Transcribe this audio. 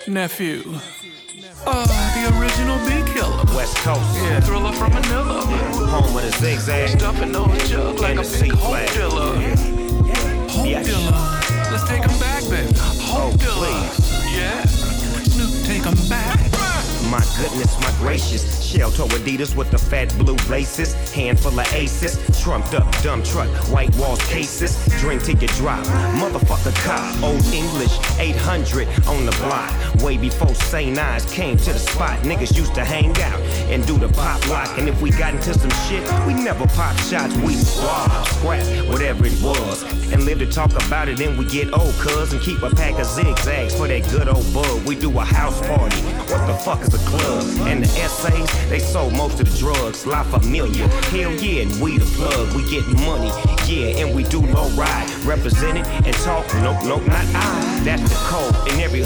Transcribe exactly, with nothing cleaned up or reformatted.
Nephew. Uh, the original bee killer. West Coast. Yeah, thriller from Manila. Home of the zigzag. Stuffing on a jug like And a the big sea hope flag. dealer. Hope Yes. dealer. Let's take him back, baby. Hope Oh, dealer. please. Yeah. Snoop, take him back. My goodness, my gracious. Shell-toe Adidas with the fat blue laces. Handful of aces. Trumped up dump truck. White walls cases. Drink ticket drop. Motherfucker cop. Old English. eight hundred on the block. Way before Saint Ives came to the spot. Niggas used to hang out and do the pop lock. And if we got into some shit, we never pop shots. We swab, scrap, whatever it was. And live to talk about it and we get old, cuz. And keep a pack of zigzags for that good old bug. We do a house party. What the fuck is a club? And the essays, they sold most of the drugs. La Familia, hell yeah, and we the plug. We get money, yeah, and we do low ride. Represented and talk, nope, nope, not I. That's the code in every